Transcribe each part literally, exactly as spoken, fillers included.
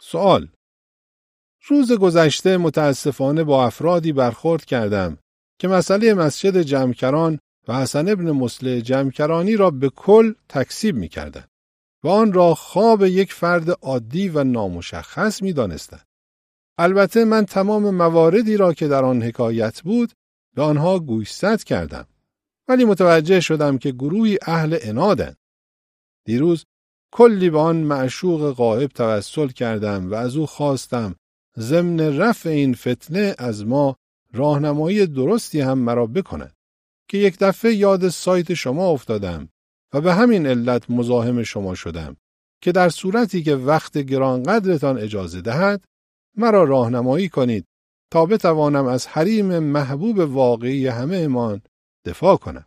سوال: روز گذشته متاسفانه با افرادی برخورد کردم که مسئله مسجد جمکران و حسن ابن مصلح جمکرانی را به کل تکذیب می کردند و آن را خواب یک فرد عادی و نامشخص می دانستند. البته من تمام مواردی را که در آن حکایت بود به آنها گوشزد کردم، ولی متوجه شدم که گروهی اهل عنادند. دیروز کلی به آن معشوق غائب توسل کردم و از او خواستم ضمن رفع این فتنه از ما راهنمایی درستی هم مرا بکند که یک دفعه یاد سایت شما افتادم و به همین علت مزاحم شما شدم که در صورتی که وقت گرانقدرتان اجازه دهد مرا راهنمایی کنید تا بتوانم از حریم محبوب واقعی همه امان دفاع کنم.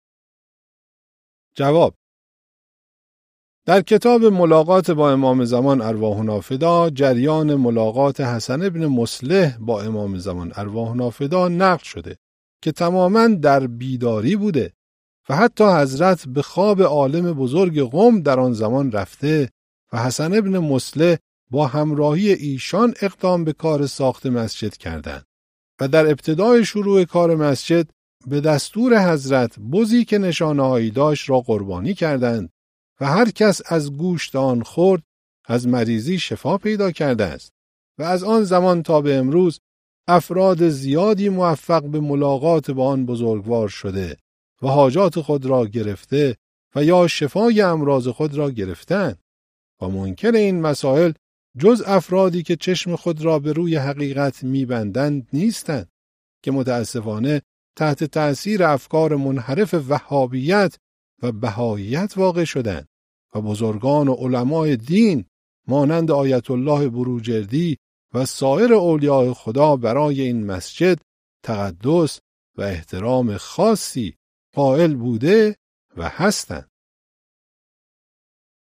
جواب: در کتاب ملاقات با امام زمان ارواحنا فدا جریان ملاقات حسن ابن مصلح با امام زمان ارواحنا فدا نقل شده که تماماً در بیداری بوده و حتی حضرت به خواب عالم بزرگ قم در آن زمان رفته و حسن ابن مصلح با همراهی ایشان اقدام به کار ساخت مسجد کردند و در ابتدای شروع کار مسجد به دستور حضرت بزی که نشانه‌هایی داشت را قربانی کردند و هر کس از گوشت آن خورد از مریضی شفا پیدا کرده است و از آن زمان تا به امروز افراد زیادی موفق به ملاقات با آن بزرگوار شده و حاجات خود را گرفته و یا شفای امراض خود را گرفتند و منکر این مسائل جز افرادی که چشم خود را به روی حقیقت می‌بندند نیستند که متاسفانه تحت تأثیر افکار منحرف وهابیت و بهاییت واقع شدند و بزرگان و علمای دین مانند آیت الله بروجردی و سایر اولیاء خدا برای این مسجد تقدس و احترام خاصی قائل بوده و هستند.